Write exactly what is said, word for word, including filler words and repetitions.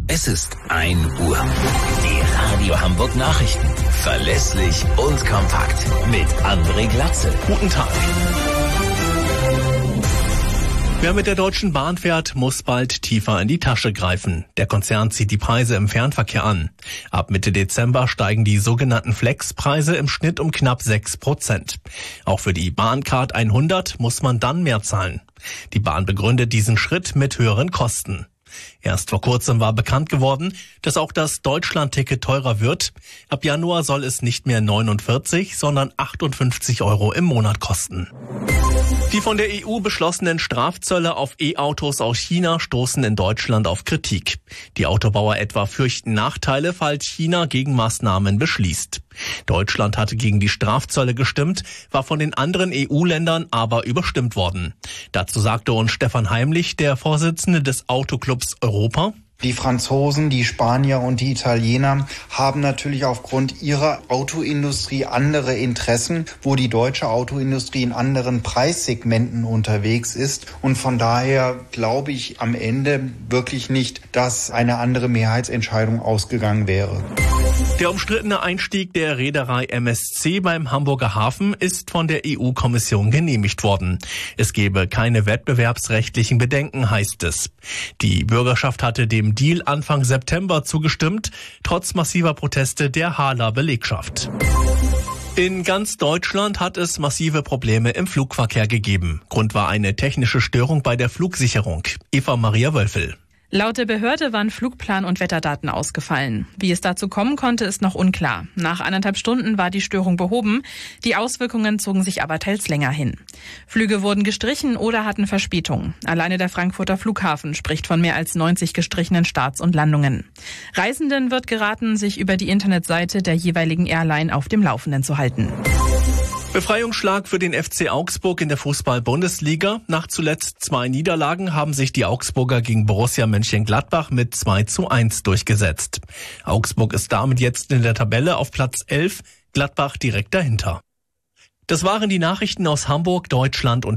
Es ist ein Uhr. Die Radio Hamburg Nachrichten. Verlässlich und kompakt. Mit André Glatzel. Guten Tag. Wer mit der Deutschen Bahn fährt, muss bald tiefer in die Tasche greifen. Der Konzern zieht die Preise im Fernverkehr an. Ab Mitte Dezember steigen die sogenannten Flexpreise im Schnitt um knapp sechs Prozent. Auch für die Bahncard hundert muss man dann mehr zahlen. Die Bahn begründet diesen Schritt mit höheren Kosten. Erst vor kurzem war bekannt geworden, dass auch das Deutschland-Ticket teurer wird. Ab Januar soll es nicht mehr neunundvierzig, sondern achtundfünfzig Euro im Monat kosten. Die von der E U beschlossenen Strafzölle auf E-Autos aus China stoßen in Deutschland auf Kritik. Die Autobauer etwa fürchten Nachteile, falls China Gegenmaßnahmen beschließt. Deutschland hatte gegen die Strafzölle gestimmt, war von den anderen E U-Ländern aber überstimmt worden. Dazu sagte uns Stefan Heimlich, der Vorsitzende des Autoclubs Europa: Die Franzosen, die Spanier und die Italiener haben natürlich aufgrund ihrer Autoindustrie andere Interessen, wo die deutsche Autoindustrie in anderen Preissegmenten unterwegs ist. Und von daher glaube ich am Ende wirklich nicht, dass eine andere Mehrheitsentscheidung ausgegangen wäre. Der umstrittene Einstieg der Reederei M S C beim Hamburger Hafen ist von der E U-Kommission genehmigt worden. Es gebe keine wettbewerbsrechtlichen Bedenken, heißt es. Die Bürgerschaft hatte dem Deal Anfang September zugestimmt, trotz massiver Proteste der Haaler Belegschaft. In ganz Deutschland hat es massive Probleme im Flugverkehr gegeben. Grund war eine technische Störung bei der Flugsicherung. Eva Maria Wölfel. Laut der Behörde waren Flugplan und Wetterdaten ausgefallen. Wie es dazu kommen konnte, ist noch unklar. Nach anderthalb Stunden war die Störung behoben. Die Auswirkungen zogen sich aber teils länger hin. Flüge wurden gestrichen oder hatten Verspätung. Alleine der Frankfurter Flughafen spricht von mehr als neunzig gestrichenen Starts und Landungen. Reisenden wird geraten, sich über die Internetseite der jeweiligen Airline auf dem Laufenden zu halten. Befreiungsschlag für den F C Augsburg in der Fußball-Bundesliga. Nach zuletzt zwei Niederlagen haben sich die Augsburger gegen Borussia Mönchengladbach mit zwei zu eins durchgesetzt. Augsburg ist damit jetzt in der Tabelle auf Platz elf, Gladbach direkt dahinter. Das waren die Nachrichten aus Hamburg, Deutschland und